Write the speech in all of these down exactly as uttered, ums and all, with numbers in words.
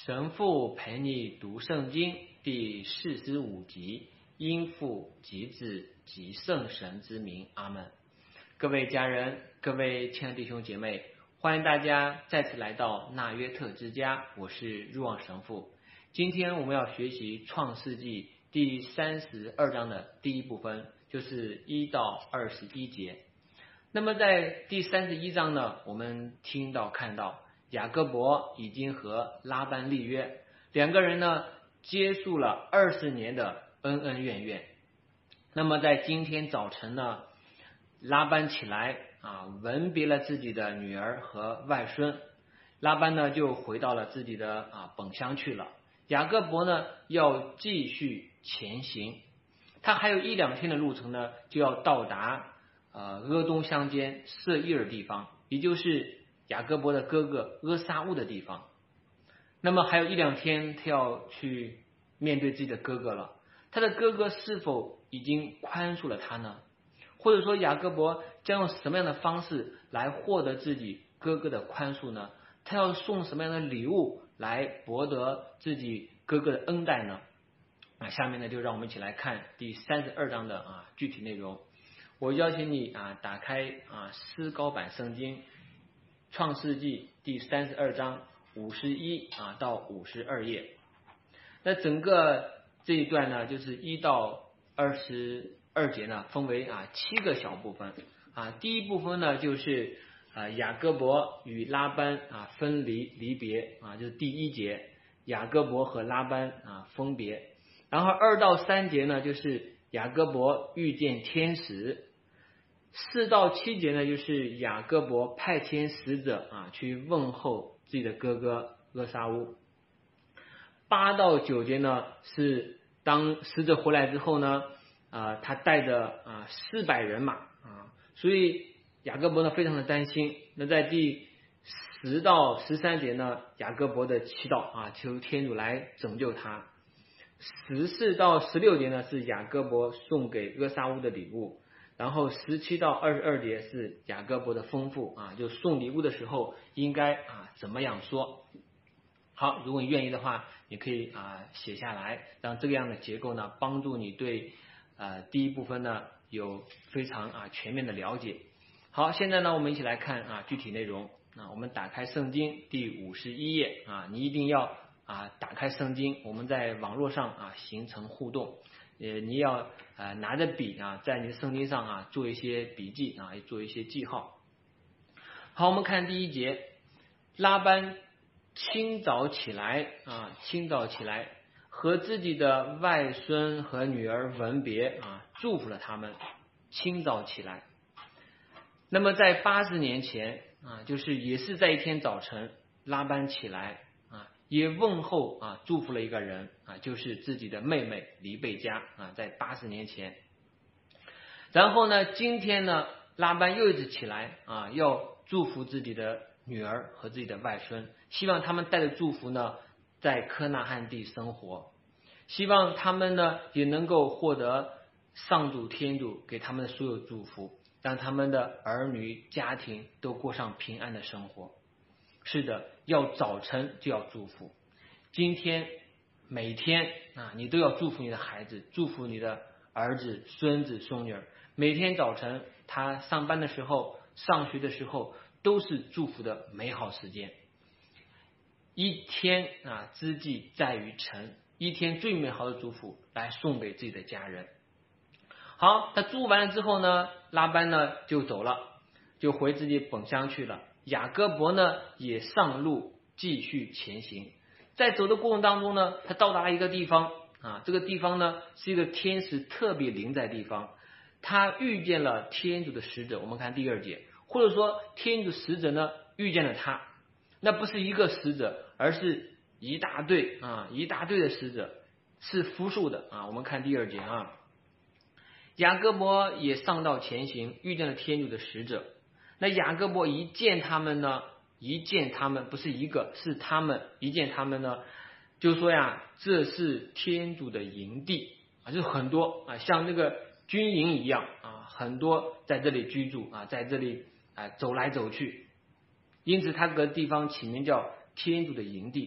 神父陪你读圣经第四十五集，因父及子及圣神之名，阿们。各位家人，各位亲爱的弟兄姐妹，欢迎大家再次来到纳约特之家，我是入望神父。今天我们要学习创世纪第三十二章的第一部分，就是一到二十一节。那么在第三十一章呢，我们听到看到雅各伯已经和拉班立约，两个人呢结束了二十年的恩恩怨怨。那么在今天早晨呢，拉班起来啊，吻别了自己的女儿和外孙，拉班呢就回到了自己的啊本乡去了。雅各伯呢要继续前行，他还有一两天的路程呢，就要到达呃阿东乡间舍伊尔地方，也就是雅各伯的哥哥阿撒乌的地方。那么还有一两天他要去面对自己的哥哥了，他的哥哥是否已经宽恕了他呢？或者说雅各伯将用什么样的方式来获得自己哥哥的宽恕呢？他要送什么样的礼物来博得自己哥哥的恩待呢？啊，下面呢就让我们一起来看第三十二章的啊具体内容。我邀请你啊打开啊思高版圣经创世纪第三十二章五十一啊到五十二页。那整个这一段呢，就是一到二十二节呢，分为啊七个小部分啊。第一部分呢，就是啊雅各伯与拉班啊分离离别啊，就是第一节，雅各伯和拉班啊分别。然后二到三节呢，就是雅各伯遇见天使。四到七节呢，就是雅各伯派遣使者啊去问候自己的哥哥阿撒乌。八到九节呢，是当使者回来之后呢，啊他带着啊四百人马啊，所以雅各伯呢非常的担心。那在第十到十三节呢，雅各伯的祈祷啊，求天主来拯救他。十四到十六节呢，是雅各伯送给阿撒乌的礼物。然后十七到二十二节是雅各伯的吩咐啊，就送礼物的时候应该啊怎么样说。好，如果你愿意的话，你可以啊写下来，让这个样的结构呢帮助你对呃第一部分呢有非常啊全面的了解。好，现在呢我们一起来看啊具体内容啊，我们打开圣经第五十一页啊，你一定要啊打开圣经，我们在网络上啊形成互动。呃，你要呃拿着笔啊，在你的圣经上啊做一些笔记啊，做一些记号。好，我们看第一节，拉班清早起来啊，清早起来和自己的外孙和女儿吻别啊，祝福了他们。清早起来，那么在八十年前啊，就是也是在一天早晨，拉班起来啊，也问候啊，祝福了一个人啊，就是自己的妹妹黎贝加啊，在八十年前。然后呢，今天呢，拉班又一次起来啊，要祝福自己的女儿和自己的外孙，希望他们带着祝福呢，在科纳汉地生活，希望他们呢也能够获得上主天主给他们的所有祝福，让他们的儿女家庭都过上平安的生活。是的，要早晨就要祝福。今天每天啊，你都要祝福你的孩子，祝福你的儿子、孙子、孙女儿。每天早晨他上班的时候、上学的时候，都是祝福的美好时间。一天啊，之计在于晨，一天最美好的祝福来送给自己的家人。好，他祝完了之后呢，拉班呢就走了，就回自己本乡去了。雅各伯呢也上路继续前行，在走的过程当中呢，他到达了一个地方啊，这个地方呢是一个天使特别临在地方，他遇见了天主的使者。我们看第二节，或者说天主使者呢遇见了他，那不是一个使者，而是一大队啊，一大队的使者，是复数的啊。我们看第二节啊，雅各伯也上道前行，遇见了天主的使者。那雅各伯一见他们呢，一见他们不是一个，是他们一见他们呢，就说呀，这是天主的营地啊，就是很多啊，像那个军营一样啊，很多在这里居住啊，在这里啊走来走去，因此他这个地方起名叫天主的营地。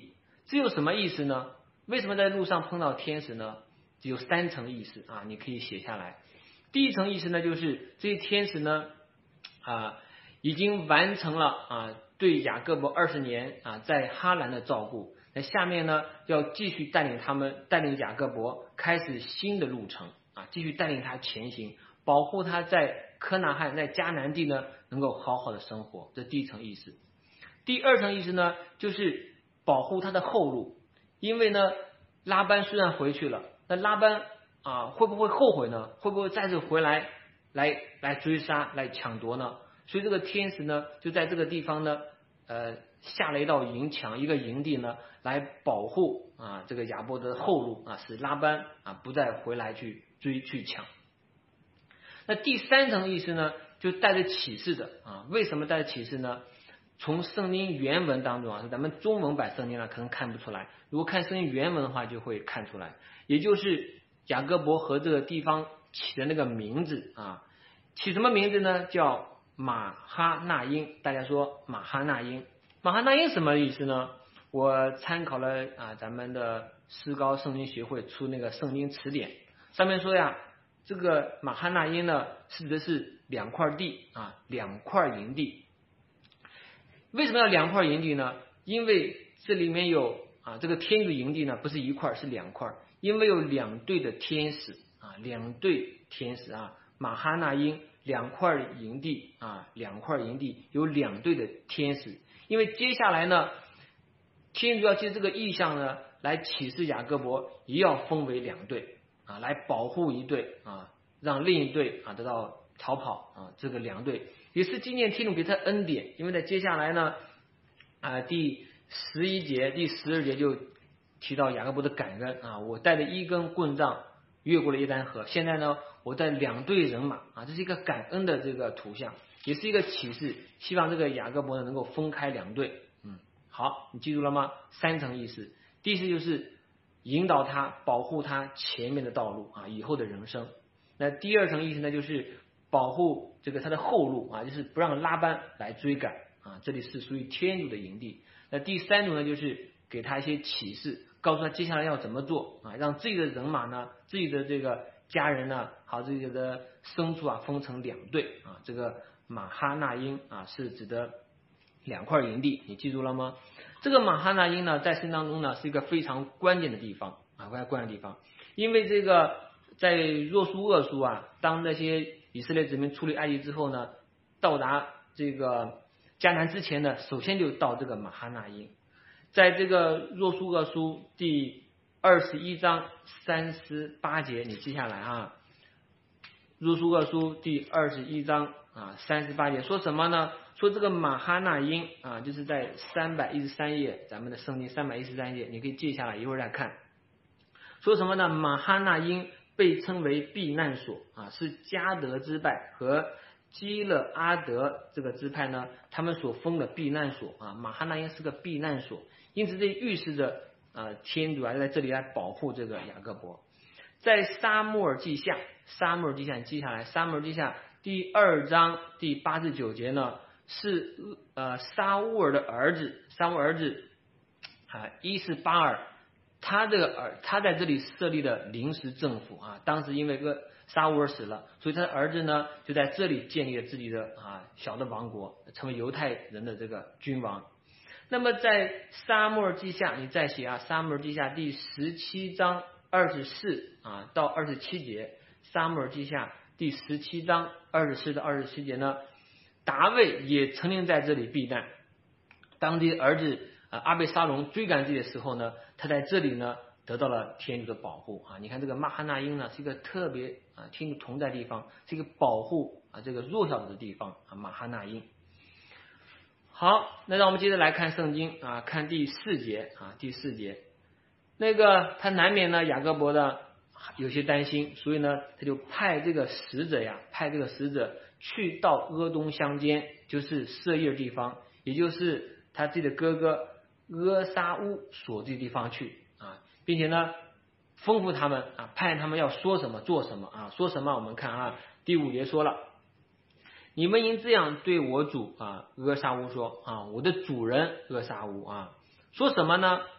这有什么意思呢？为什么在路上碰到天使呢？有三层意思啊，你可以写下来。第一层意思呢，就是这些天使呢啊已经完成了啊对雅各伯二十年啊在哈兰的照顾，那下面呢要继续带领他们，带领雅各伯开始新的路程啊，继续带领他前行，保护他在科拿汉在迦南地呢能够好好的生活，这第一层意思。第二层意思呢，就是保护他的后路，因为呢拉班虽然回去了，那拉班啊会不会后悔呢？会不会再次回来来来追杀来抢夺呢？所以这个天使呢就在这个地方呢呃下了一道营墙，一个营地呢来保护啊这个亚伯的后路啊，使拉班啊不再回来去追去抢。那第三层意思呢，就带着启示的啊，为什么带着启示呢？从圣经原文当中啊，咱们中文版圣经呢可能看不出来，如果看圣经原文的话就会看出来，也就是雅各伯和这个地方起的那个名字啊，起什么名字呢？叫马哈那因。大家说马哈那因，马哈那因什么意思呢？我参考了啊咱们的诗高圣经学会出那个圣经词典，上面说呀，这个马哈那因呢指的是两块地啊，两块营地。为什么要两块营地呢？因为这里面有啊，这个天主营地呢不是一块是两块，因为有两队的天使啊，两队天使啊，马哈那因两块营地啊，两块营地有两队的天使。因为接下来呢，天主要借这个意象呢来启示雅各伯，也要分为两队啊，来保护一队啊，让另一队啊得到逃跑啊，这个两队。也是纪念天主给他恩典，因为在接下来呢，啊、呃、第十一节、第十二节就提到雅各伯的感恩啊，我带着一根棍杖越过了约旦河，现在呢，我带两队人马啊，这是一个感恩的这个图像，也是一个启示，希望这个雅各伯呢能够分开两队。嗯，好，你记住了吗？三层意思，第一次就是引导他、保护他前面的道路啊，以后的人生。那第二层意思呢，就是保护这个他的后路啊，就是不让拉班来追赶啊，这里是属于天主的营地。那第三种呢，就是给他一些启示，告诉他接下来要怎么做啊，让自己的人马呢，自己的这个家人呢，好自己的牲畜啊，分成两队啊。这个马哈那因啊，是指的两块营地，你记住了吗？这个马哈那因呢，在圣经当中呢，是一个非常关键的地方啊，非常关键的地方，因为这个在若书厄书啊，当那些以色列子民出离埃及之后呢，到达这个迦南之前呢，首先就到这个马哈那因。在这个若书厄书第二十一章三十八节，你记下来啊。若书厄书第二十一章啊三十八节说什么呢？说这个马哈那因啊，就是在三百一十三页，咱们的圣经三百一十三页，你可以记下来，一会儿再看。说什么呢？马哈那因被称为避难所啊，是迦得支派和基勒阿德这个支派呢，他们所封的避难所啊。马哈那因是个避难所，因此这预示着呃天主啊在这里来保护这个雅各伯。在撒母耳记下，撒母耳记下你记下来，撒母耳记下第二章第八至九节呢，是呃撒乌尔的儿子，撒乌尔儿子啊伊斯巴尔。他这个儿，他在这里设立了临时政府啊。当时因为个沙乌尔死了，所以他的儿子呢就在这里建立了自己的啊小的王国，成为犹太人的这个君王。那么在撒母耳记下，你再写啊，撒母耳记下第十七章二十四啊到二十七节，撒母耳记下第十七章二十四到二十七节呢，大卫也曾经在这里避难。当地儿子啊阿贝沙龙追赶自己的时候呢，他在这里呢得到了天主的保护啊！你看这个马哈那因呢，是一个特别啊天主同在的地方，是一个保护啊这个弱小的地方啊，马哈那因。好，那让我们接着来看圣经啊，看第四节啊，第四节，那个他难免呢雅各伯呢有些担心，所以呢他就派这个使者呀，派这个使者去到阿东乡间，就是色叶地方，也就是他自己的哥哥阿沙乌所这地方去啊，并且呢吩咐他们啊，派他们要说什么做什么啊，说什么我们看啊，第五节说了，你们应这样对我主啊阿沙乌说啊，我的主人阿沙乌啊，说什么呢？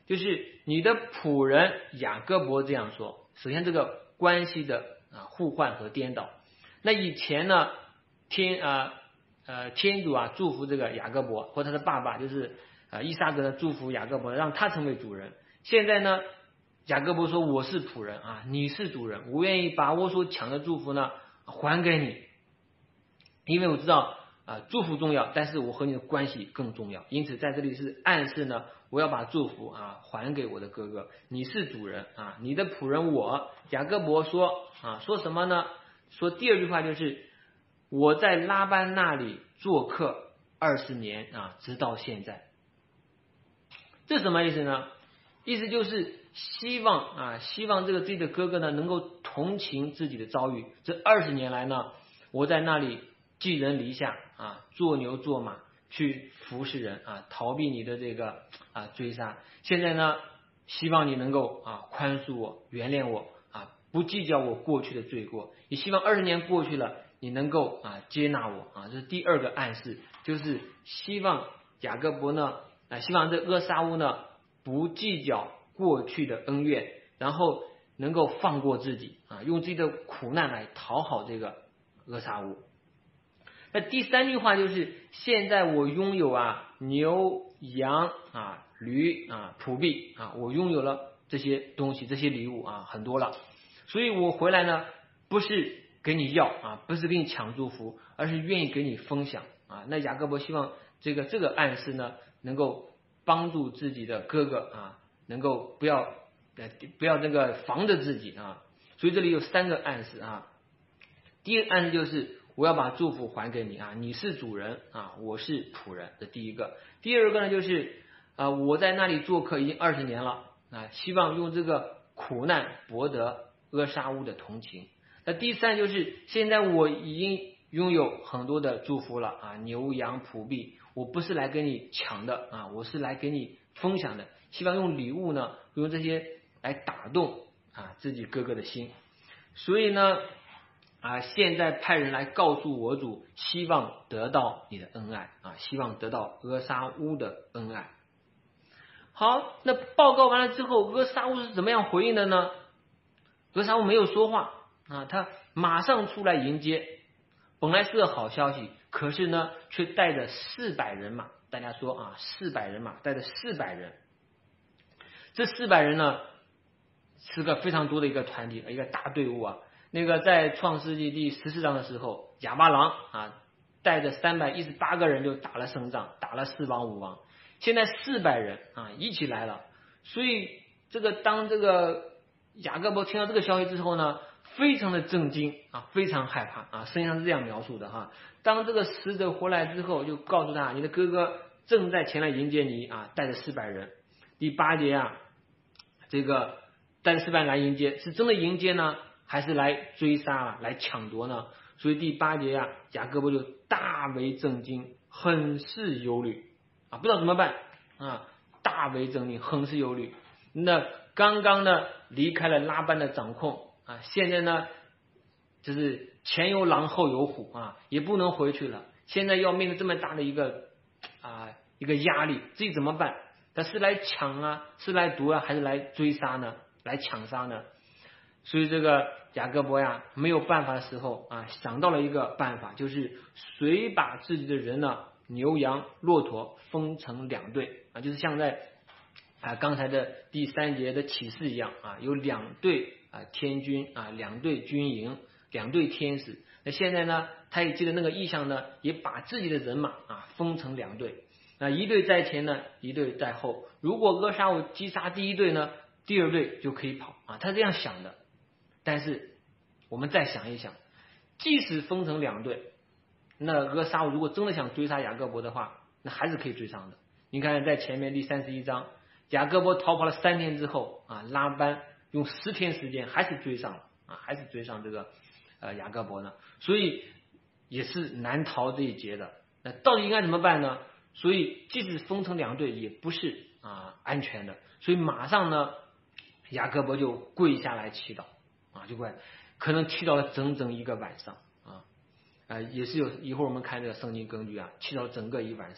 就是你的仆人雅各伯这样说。首先这个关系的啊互换和颠倒。那以前呢，天啊呃天主啊祝福这个雅各伯或他的爸爸，就是啊伊撒格呢祝福雅各伯，让他成为主人。现在呢，雅各伯说我是仆人啊，你是主人，我愿意把我所抢的祝福呢还给你，因为我知道啊祝福重要，但是我和你的关系更重要。因此在这里是暗示呢，我要把祝福啊还给我的哥哥，你是主人啊，你的仆人我。雅各伯说啊说什么呢？说第二句话就是我在拉班那里做客二十年啊，直到现在。这什么意思呢？意思就是希望啊，希望这个自己的哥哥呢能够同情自己的遭遇。这二十年来呢，我在那里寄人篱下啊，做牛做马去服侍人啊，逃避你的这个啊追杀。现在呢，希望你能够啊宽恕我，原谅我啊，不计较我过去的罪过。也希望二十年过去了，你能够啊接纳我啊。这是第二个暗示，就是希望雅各伯呢啊，希望这厄撒乌呢不计较过去的恩怨，然后能够放过自己啊，用自己的苦难来讨好这个厄撒乌。那第三句话就是现在我拥有啊牛羊啊驴啊仆婢啊，我拥有了这些东西，这些礼物啊很多了，所以我回来呢不是给你要啊，不是给你抢祝福，而是愿意给你分享啊。那雅各伯希望这个这个暗示呢能够帮助自己的哥哥啊，能够不要呃不要这个防着自己啊。所以这里有三个暗示啊。第一个暗示就是我要把祝福还给你啊，你是主人啊，我是仆人，这第一个。第二个呢就是啊我在那里做客已经二十年了啊，希望用这个苦难博得厄撒乌的同情。那第三就是现在我已经拥有很多的祝福了啊，牛羊仆婢，我不是来跟你抢的啊，我是来给你分享的，希望用礼物呢，用这些来打动啊自己哥哥的心。所以呢啊，现在派人来告诉我主，希望得到你的恩爱啊，希望得到厄撒乌的恩爱。好，那报告完了之后，厄撒乌是怎么样回应的呢？厄撒乌没有说话啊，他马上出来迎接。本来是个好消息，可是呢，却带着四百人马。大家说啊，四百人马带着四百人，这四百人呢是个非常多的一个团体，一个大队伍啊。那个在创世纪第十四章的时候，亚巴郎啊带着三百一十八个人就打了胜仗，打了四王五王。现在四百人啊一起来了，所以这个当这个雅各伯听到这个消息之后呢，非常的震惊啊，非常害怕啊。圣经上是这样描述的哈，当这个使者回来之后，就告诉他，你的哥哥正在前来迎接你啊，带着四百人。第八节啊，这个带着四百人来迎接，是真的迎接呢，还是来追杀啊，来抢夺呢？所以第八节啊，雅各伯就大为震惊，很是忧虑啊，不知道怎么办啊，大为震惊，很是忧虑。那刚刚呢离开了拉班的掌控啊，现在呢就是前有狼后有虎啊，也不能回去了。现在要面对这么大的一个啊一个压力，自己怎么办？他是来抢啊，是来夺啊，还是来追杀呢？来抢杀呢？所以这个雅各伯呀没有办法的时候啊，想到了一个办法，就是谁把自己的人呢，牛羊骆驼分成两队啊，就是像在啊刚才的第三节的启示一样啊，有两队啊天军啊，两队军营，两队天使。那现在呢，他也记得那个意象呢，也把自己的人马啊分成两队，啊一队在前呢，一队在后。如果厄沙乌击杀第一队呢，第二队就可以跑啊，他这样想的。但是我们再想一想，即使分成两队，那厄沙乌如果真的想追杀雅各伯的话，那还是可以追上的。你看在前面第三十一章，雅各伯逃跑了三天之后啊，拉班用十天时间还是追上了啊，还是追上这个呃雅各伯呢，所以也是难逃这一劫的。那到底应该怎么办呢？所以即使分成两队也不是啊安全的，所以马上呢雅各伯就跪下来祈祷啊，就跪，可能祈祷了整整一个晚上啊，啊也是有一会儿我们看这个圣经根据啊，祈祷整个一晚上。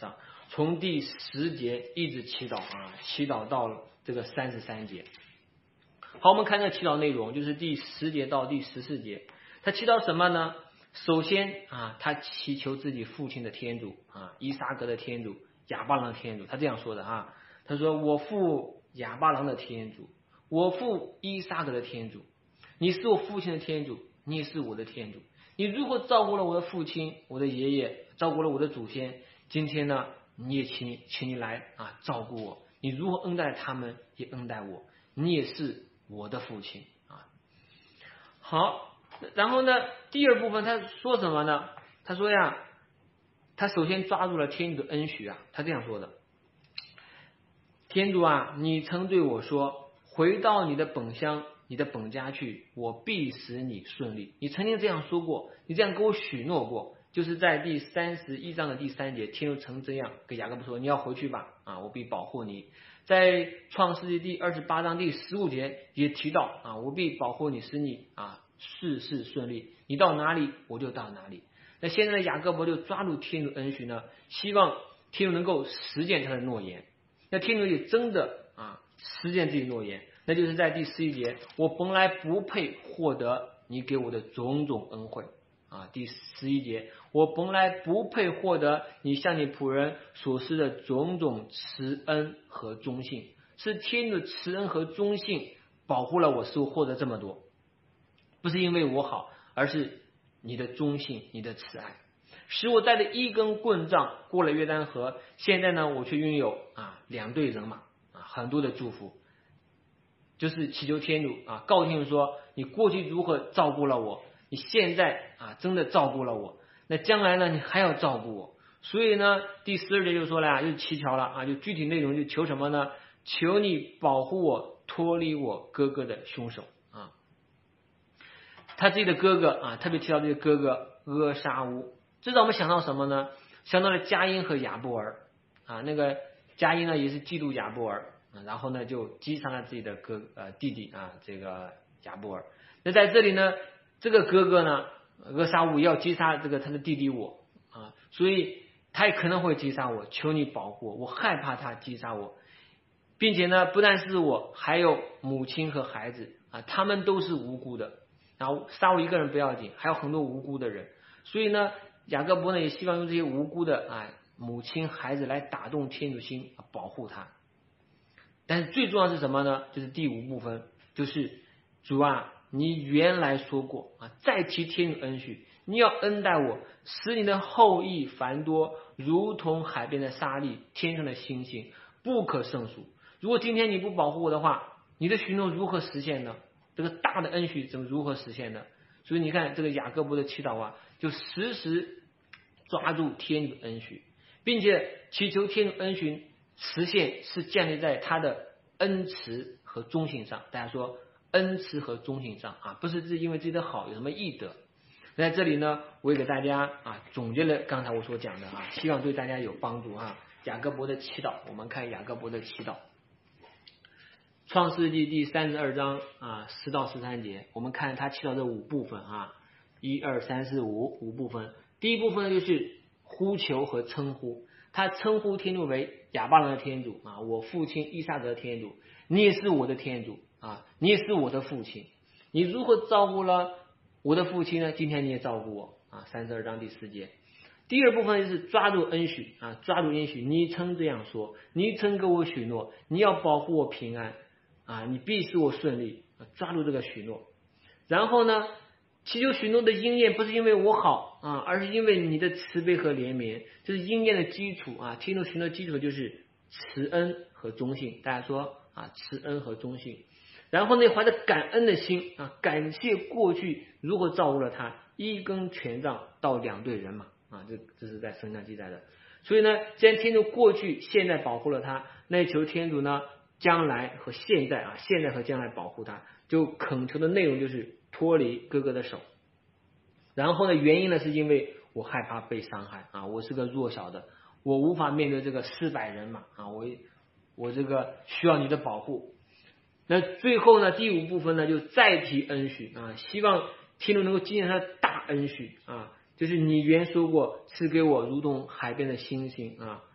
从第十节一直祈祷啊，祈祷到了这个三十三节。好，我们看这祈祷内容，就是第十节到第十四节。他祈祷什么呢？首先啊，他祈求自己父亲的天主啊，伊撒格的天主，亚巴郎的天主。他这样说的啊，他说：“我父亚巴郎的天主，我父伊撒格的天主，你是我父亲的天主，你也是我的天主。你如何照顾了我的父亲、我的爷爷，照顾了我的祖先，今天呢，你也请请你来啊照顾我。你如何恩待他们，也恩待我。你也是我的父亲啊。”好，然后呢，第二部分他说什么呢？他说呀，他首先抓住了天主的恩许啊，他这样说的：“天主啊，你曾对我说，回到你的本乡、你的本家去，我必使你顺利。你曾经这样说过，你这样给我许诺过。”就是在第三十一章的第三节，天主曾这样给雅各布说：“你要回去吧，啊，我必保护你。”在创世纪第二十八章第十五节也提到啊，我必保护你，使你啊事事顺利，你到哪里我就到哪里。那现在的雅各伯就抓住天主恩许呢，希望天主能够实践他的诺言。那天主也真的啊实践自己诺言，那就是在第十一节，我本来不配获得你给我的种种恩惠啊。第十一节，我本来不配获得你向你仆人所施的种种慈恩和忠信，是天主的慈恩和忠信保护了我，使我获得这么多，不是因为我好，而是你的忠信，你的慈爱，使我带着一根棍杖过了约旦河，现在呢，我却拥有啊两队人马啊，很多的祝福。就是祈求天主啊，告诉天主说，你过去如何照顾了我，你现在啊真的照顾了我，那将来呢，你还要照顾我。所以呢，第十二节就说了啊，就祈求了啊，就具体内容就求什么呢？求你保护我，脱离我哥哥的凶手啊。他自己的哥哥啊，特别提到这个哥哥阿沙乌，这让我们想到什么呢？想到了加因和亚伯尔啊，那个加因呢也是嫉妒亚伯尔，然后呢就击杀了自己的哥呃弟弟啊，这个亚伯尔。那在这里呢，这个哥哥呢，阿沙乌要击杀这个他的弟弟我啊，所以他也可能会击杀我，求你保护我，我害怕他击杀我，并且呢，不但是我，还有母亲和孩子啊，他们都是无辜的。然后杀我一个人不要紧，还有很多无辜的人，所以呢，雅各伯呢也希望用这些无辜的啊母亲孩子来打动天主心，保护他。但是最重要是什么呢？就是第五部分，就是主啊，你原来说过啊，再提天主恩许，你要恩待我，使你的后裔繁多，如同海边的沙粒，天上的星星，不可胜数。如果今天你不保护我的话，你的许诺如何实现呢？这个大的恩许怎么如何实现呢？所以你看这个雅各伯的祈祷啊，就时时抓住天主恩许，并且祈求天主恩许实现是建立在他的恩慈和忠信上。大家说恩慈和忠信上啊，不是自因为自己的好有什么义德。在这里呢，我也给大家啊总结了刚才我所讲的啊，希望对大家有帮助啊。雅各伯的祈祷，我们看雅各伯的祈祷。创世纪第三十二章啊，十到十三节，我们看他祈祷这五部分啊，一二三四五五部分。第一部分呢就是呼求和称呼，他称呼天主为亚巴郎的天主啊，我父亲伊撒格的天主，你也是我的天主啊，你也是我的父亲，你如何照顾了我的父亲呢？今天你也照顾我啊，三十二章第四节。第二部分就是抓住恩许啊，抓住恩许，你曾这样说，你曾给我许诺，你要保护我平安。啊，你必使我顺利，抓住这个许诺。然后呢，祈求许诺的应验不是因为我好啊，而是因为你的慈悲和怜悯，这是应验的基础啊。祈求许诺的基础就是慈恩和忠信。大家说啊，慈恩和忠信。然后呢，怀着感恩的心啊，感谢过去如何照顾了他，一根权杖到两队人马啊，这这是在圣经上记载的。所以呢，既然天主过去、现在保护了他，那求天主呢，将来和现在啊，现在和将来保护他，就恳求的内容就是脱离哥哥的手。然后呢，原因呢是因为我害怕被伤害啊，我是个弱小的，我无法面对这个四百人马啊，我我这个需要你的保护。那最后呢，第五部分呢就再提恩许啊，希望天主能够纪念他的大恩许啊，就是你原说过赐给我如同海边的星星啊，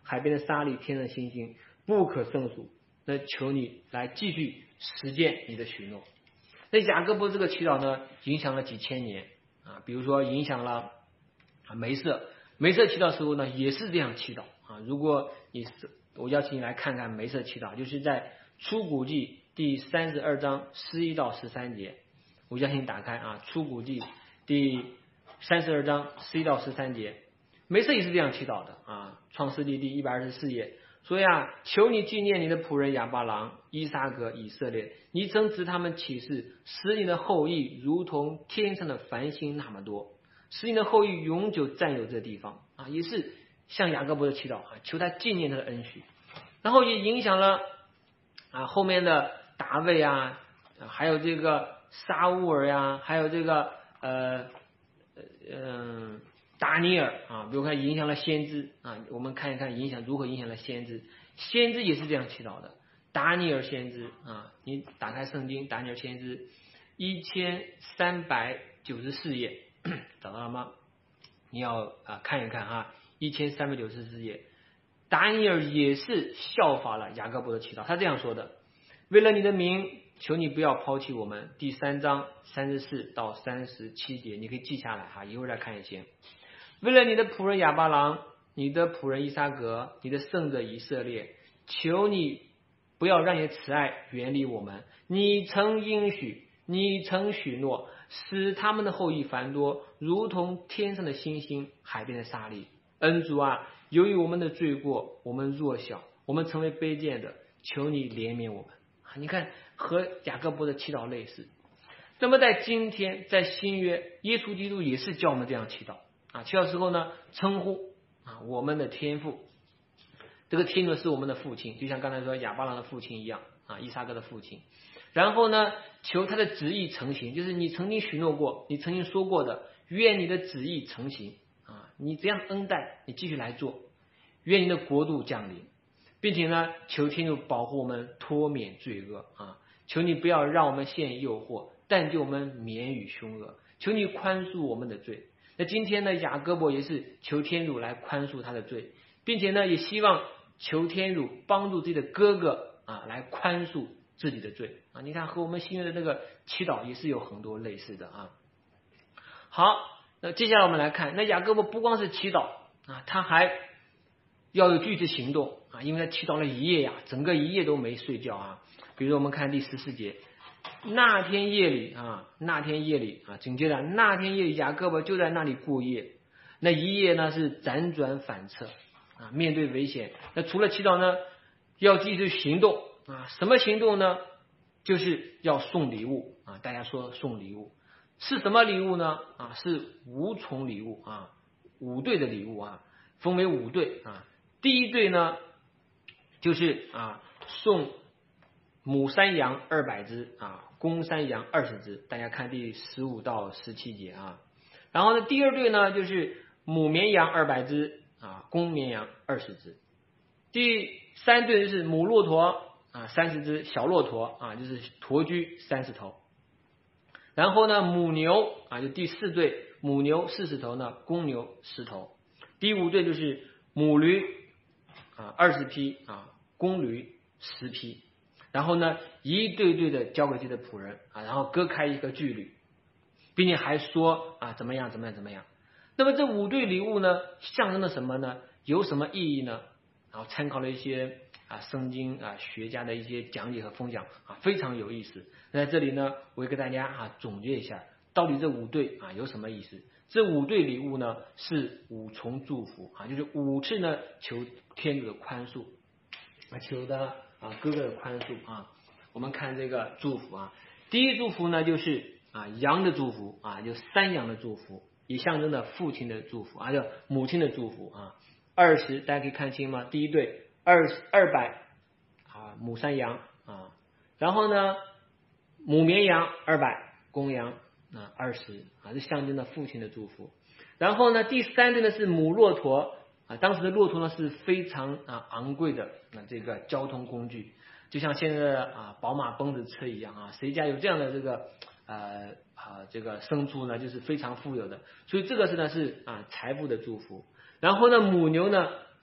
海边的沙粒，天上的星星，不可胜数。那求你来继续实践你的许诺。那雅各伯这个祈祷呢，影响了几千年啊，比如说影响了啊梅瑟，梅瑟祈祷时候呢也是这样祈祷啊。如果你是我邀请你来看看梅瑟祈祷，就是在出谷记第三十二章十一到十三节。我邀请你打开啊，出谷记第三十二章十一到十三节，梅瑟也是这样祈祷的啊。创世纪第一百二十四页说呀，求你纪念你的仆人亚巴郎、伊撒格、以色列，你曾指他们起誓，使你的后裔如同天上的繁星那么多，使你的后裔永久占有这地方啊，也是向雅各伯的祈祷啊，求他纪念他的恩许。然后也影响了啊后面的大卫啊，还有这个沙乌尔呀，还有这个呃嗯。呃达尼尔啊，比如看影响了先知啊，我们看一看影响如何影响了先知，先知也是这样祈祷的。达尼尔先知啊，你打开圣经，达尼尔先知一千三百九十四页，找到了吗？你要啊看一看哈，一千三百九十四页，达尼尔也是效法了雅各伯的祈祷，他这样说的：为了你的名，求你不要抛弃我们。第三章三十四到三十七节，你可以记下来哈，一会儿再看也行。为了你的仆人亚巴郎，你的仆人伊撒格，你的圣者以色列，求你不要让你的慈爱远离我们。你曾应许，你曾许诺，使他们的后裔繁多，如同天上的星星，海边的沙粒。恩主啊，由于我们的罪过，我们弱小，我们成为卑贱的，求你怜悯我们。你看，和雅各伯的祈祷类似。那么在今天，在新约，耶稣基督也是教我们这样祈祷。啊，祈祷时候呢，称呼啊我们的天父，这个天父是我们的父亲，就像刚才说亚巴郎的父亲一样啊，伊撒格的父亲。然后呢，求他的旨意成行，就是你曾经许诺过，你曾经说过的，愿你的旨意成行啊，你这样恩待，你继续来做，愿你的国度降临，并且呢，求天父保护我们脱免罪恶啊，求你不要让我们陷诱惑，但救我们免于凶恶，求你宽恕我们的罪。那今天呢，雅各伯也是求天主来宽恕他的罪，并且呢，也希望求天主帮助自己的哥哥啊，来宽恕自己的罪啊。你看，和我们新约的那个祈祷也是有很多类似的啊。好，那接下来我们来看，那雅各伯不光是祈祷啊，他还要有具体行动啊，因为他祈祷了一夜呀，整个一夜都没睡觉啊。比如我们看第十四节。那天夜里啊，那天夜里啊，紧接着那天夜里，雅各伯就在那里过夜。那一夜呢是辗转反侧啊，面对危险。那除了祈祷呢，要继续行动啊。什么行动呢？就是要送礼物啊。大家说送礼物是什么礼物呢？啊，是五重礼物啊，五对的礼物啊，分为五对啊。第一对呢，就是啊送母山羊二百只啊，公山羊二十只，大家看第十五到十七节啊。然后呢，第二对呢就是母绵羊二百只啊，公绵羊二十只。第三对就是母骆驼啊三十只，小骆驼啊就是驼驹三十头。然后呢，母牛啊就第四对，母牛四十头呢，公牛十头。第五对就是母驴啊二十匹啊，公驴十匹。然后呢，一对对的交给自己的仆人啊，然后割开一个距离，并且还说啊怎么样怎么样怎么样。那么这五对礼物呢，象征了什么呢？有什么意义呢？然后参考了一些啊圣经啊学家的一些讲解和分享啊，非常有意思。在这里呢，我也给大家啊总结一下，到底这五对啊有什么意思？这五对礼物呢是五重祝福啊，就是五次呢求天主的宽恕啊，求的啊哥哥的宽恕啊。我们看这个祝福啊，第一祝福呢就是啊羊的祝福啊，就山羊的祝福，也象征着父亲的祝福啊，就母亲的祝福啊。二十大家可以看清吗？第一对二二百啊母山羊啊，然后呢母绵羊二百，公羊啊二十啊，这象征着父亲的祝福。然后呢第三对呢是母骆驼啊，当时的骆驼呢是非常啊昂贵的啊这个交通工具，就像现在的啊宝马奔驰车一样啊，谁家有这样的这个呃啊这个牲畜呢，就是非常富有的，所以这个是呢是啊财富的祝福。然后呢母牛呢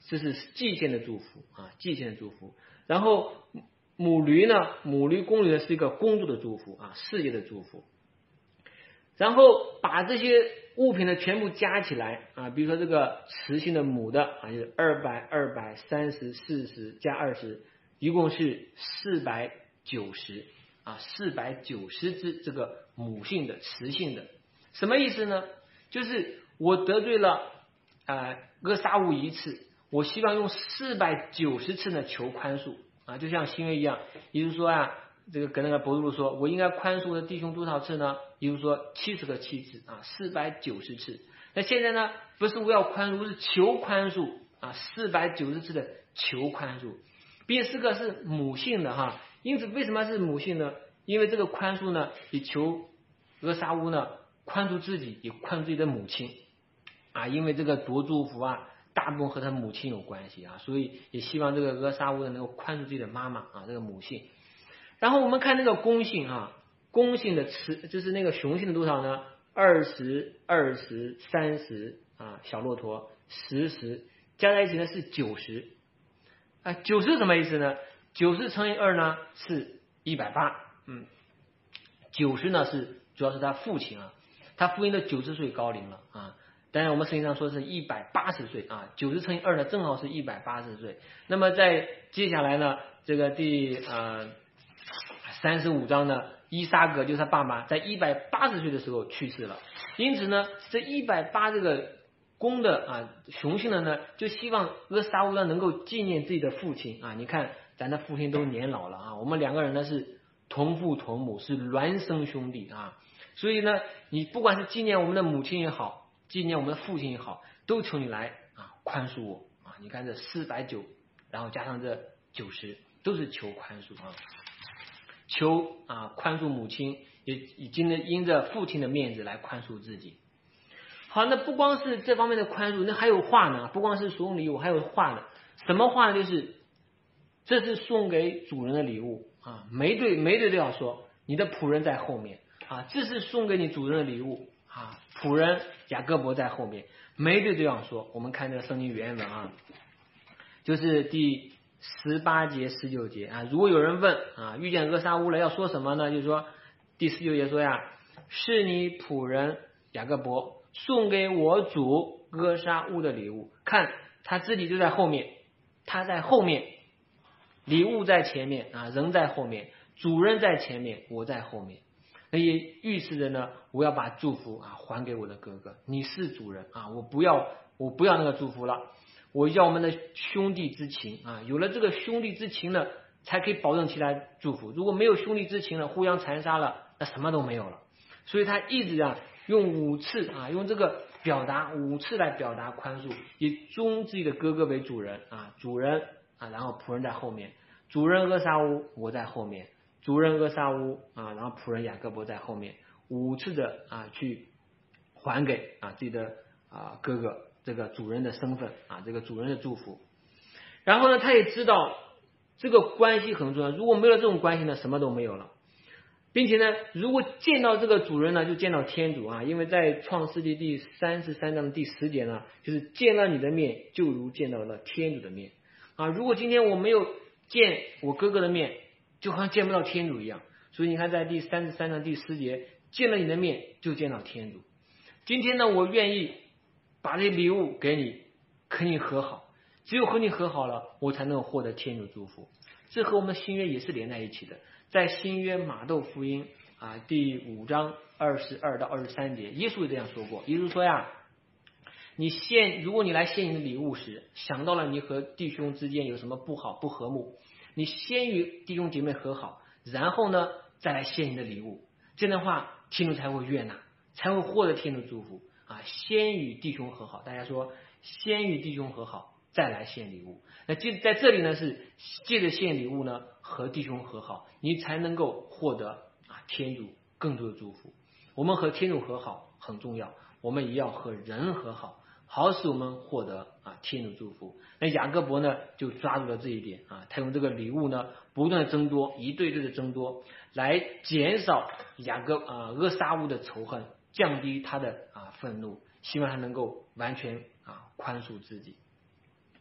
这是祭献的祝福啊，祭献的祝福。然后母驴呢，母驴公驴呢是一个工作的祝福啊，事业的祝福。然后把这些物品呢全部加起来啊，比如说这个雌性的母的啊，就是二百、二百、三十、四十加二十，一共是四百九十啊，四百九十只这个母性的雌性的，什么意思呢？就是我得罪了啊俄撒乌一次，我希望用四百九十次呢求宽恕啊，就像新约一样，也就是说啊。这个跟那个伯多禄说，我应该宽恕我的弟兄多少次呢？也就是说七十个七次啊，四百九十次。那现在呢，不是我要宽恕，是求宽恕啊，四百九十次的求宽恕，并且这个是母性的哈。因此为什么是母性呢？因为这个宽恕呢，也求俄撒乌呢宽恕自己，也宽恕自己的母亲啊，因为这个夺祝福啊，大部分和他母亲有关系啊，所以也希望这个俄撒乌呢能够宽恕自己的妈妈啊，这个母性。然后我们看那个公性啊，公性的雌就是那个雄性的多少呢？二十、二十、三十啊，小骆驼十十加在一起呢是九十啊，九十什么意思呢？九十乘以二呢是一百八，嗯，九十呢是主要是他父亲啊，他父亲都九十岁高龄了啊，当然我们圣经上说是一百八十岁啊，九十乘以二呢正好是一百八十岁。那么在接下来呢，这个第呃。三十五章呢，伊撒格就是他爸爸，在一百八十岁的时候去世了。因此呢，这一百八这个公的啊雄性的呢，就希望俄撒乌呢能够纪念自己的父亲啊。你看，咱的父亲都年老了啊，我们两个人呢是同父同母，是孪生兄弟啊。所以呢，你不管是纪念我们的母亲也好，纪念我们的父亲也好，都求你来啊宽恕我啊。你看这四百九，然后加上这九十，都是求宽恕啊。求啊宽恕母亲，也已经呢因着父亲的面子来宽恕自己。好，那不光是这方面的宽恕，那还有话呢，不光是送礼物，还有话呢。什么话呢？就是这是送给主人的礼物啊，每对每对都要说，你的仆人在后面啊，这是送给你主人的礼物啊，仆人雅各伯在后面，每对都要说。我们看这个圣经原文啊，就是第十八节、十九节啊，如果有人问啊，遇见俄撒乌了要说什么呢？就是说第十九节说呀，是你仆人雅各伯送给我主俄撒乌的礼物，看他自己就在后面，他在后面，礼物在前面啊，人在后面，主人在前面，我在后面。那也预示着呢，我要把祝福啊还给我的哥哥，你是主人啊，我不要我不要那个祝福了。我要我们的兄弟之情啊，有了这个兄弟之情呢，才可以保证其他祝福。如果没有兄弟之情了，互相残杀了，那什么都没有了。所以他一直啊用五次啊，用这个表达五次来表达宽恕，以尊自己的哥哥为主人啊，主人啊，然后仆人在后面，主人俄撒乌我在后面，主人俄撒乌啊，然后仆人雅各伯在后面，五次的啊去还给啊自己的啊哥哥。这个主人的身份啊，这个主人的祝福。然后呢，他也知道这个关系很重要，如果没有这种关系呢，什么都没有了。并且呢，如果见到这个主人呢，就见到天主啊，因为在创世纪第三十三章的第十节呢，就是见了你的面，就如见到了天主的面啊。如果今天我没有见我哥哥的面，就好像见不到天主一样。所以你看，在第三十三章第十节，见了你的面，就见到天主。今天呢，我愿意把这礼物给你，和你和好，只有和你和好了，我才能获得天主祝福。这和我们的新约也是连在一起的。在新约马窦福音啊第五章二十二到二十三节，耶稣也这样说过。耶稣说呀，你献如果你来献你的礼物时，想到了你和弟兄之间有什么不好不和睦，你先与弟兄姐妹和好，然后呢再来献你的礼物，这样的话天主才会悦纳，才会获得天主祝福。啊，先与弟兄和好，大家说先与弟兄和好，再来献礼物。那就在这里呢，是借着献礼物呢和弟兄和好，你才能够获得啊天主更多的祝福。我们和天主和好很重要，我们也要和人和好，好使我们获得啊天主祝福。那雅各伯呢就抓住了这一点啊，他用这个礼物呢不断的增多，一对对的增多，来减少雅各啊俄撒乌的仇恨，降低他的啊愤怒，希望他能够完全啊宽恕自己。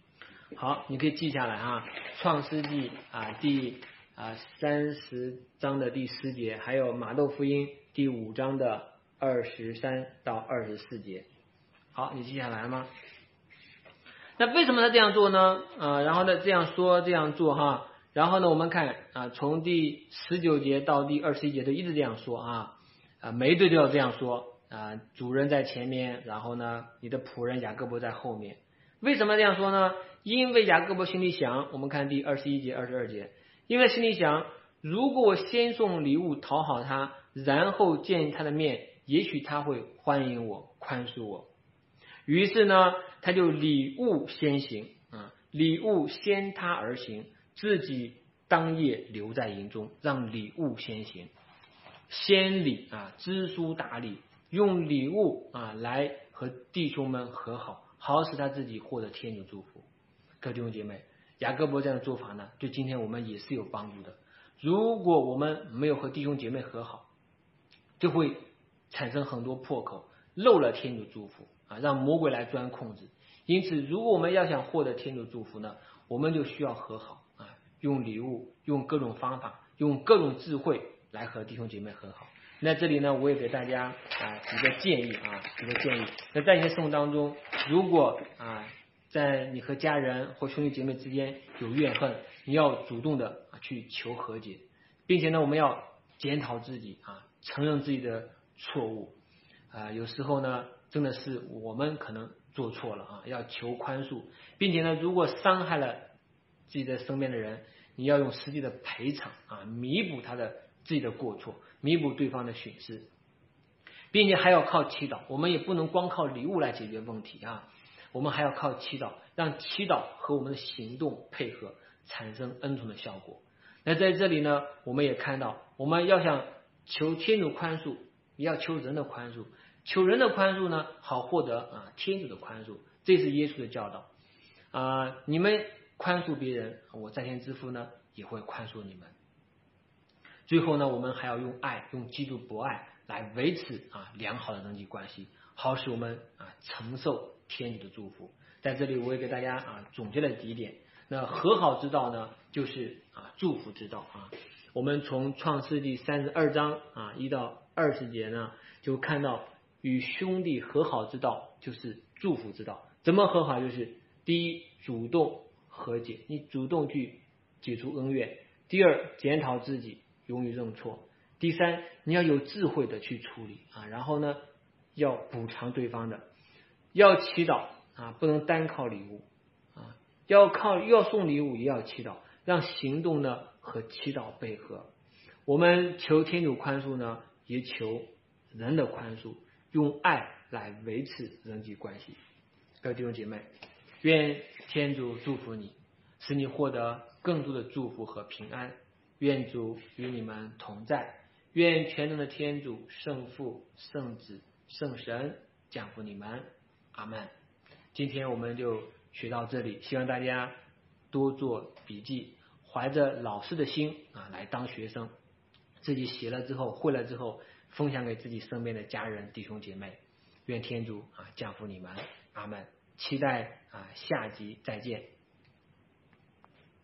好，你可以记下来啊，创世纪啊第啊三十章的第十节，还有马窦福音第五章的二十三到二十四节。好，你记下来了吗？那为什么他这样做呢？啊，然后呢这样说这样做哈，然后呢我们看啊，从第十九节到第二十一节都一直这样说啊，啊每一队都要这样说啊，主人在前面，然后呢你的仆人雅各伯在后面。为什么这样说呢？因为雅各伯心里想，我们看第二十一节二十二节，因为心里想，如果我先送礼物讨好他，然后见他的面，也许他会欢迎我，宽恕我。于是呢他就礼物先行啊，礼物先他而行，自己当夜留在营中，让礼物先行。先礼啊，知书达理，用礼物啊来和弟兄们和好，好使他自己获得天主祝福。各位弟兄姐妹，雅各伯这样的做法呢，对今天我们也是有帮助的。如果我们没有和弟兄姐妹和好，就会产生很多破口，漏了天主祝福啊，让魔鬼来钻控制。因此，如果我们要想获得天主祝福呢，我们就需要和好啊，用礼物，用各种方法，用各种智慧来和弟兄姐妹和好。那这里呢，我也给大家啊几个建议啊，几个建议。那在你的生活当中，如果啊在你和家人或兄弟姐妹之间有怨恨，你要主动的啊去求和解，并且呢，我们要检讨自己啊，承认自己的错误啊。有时候呢，真的是我们可能做错了啊，要求宽恕，并且呢，如果伤害了自己的身边的人，你要用实际的赔偿啊，弥补他的自己的过错，弥补对方的损失，并且还要靠祈祷。我们也不能光靠礼物来解决问题啊，我们还要靠祈祷，让祈祷和我们的行动配合，产生恩宠的效果。那在这里呢，我们也看到，我们要想求天主宽恕，也要求人的宽恕。求人的宽恕呢，好获得啊天主的宽恕，这是耶稣的教导啊。你们宽恕别人，我在天之父呢也会宽恕你们。最后呢，我们还要用爱，用基督博爱来维持啊良好的人际关系，好使我们啊承受天主的祝福。在这里我也给大家啊总结了几点。那和好之道呢，就是啊祝福之道啊。我们从创世纪三十二章啊一到二十节呢，就看到与兄弟和好之道就是祝福之道。怎么和好？就是第一，主动和解，你主动去解除恩怨；第二，检讨自己，勇于认错；第三，你要有智慧的去处理啊，然后呢，要补偿对方的，要祈祷啊，不能单靠礼物啊，要靠要送礼物也要祈祷，让行动呢和祈祷配合。我们求天主宽恕呢，也求人的宽恕，用爱来维持人际关系。各位弟兄姐妹，愿天主祝福你，使你获得更多的祝福和平安。愿主与你们同在，愿全能的天主圣父、圣子、圣神降福你们。阿们。今天我们就学到这里，希望大家多做笔记，怀着老师的心啊来当学生，自己写了之后会了之后分享给自己身边的家人弟兄姐妹。愿天主啊降福你们。阿们。期待啊下集再见。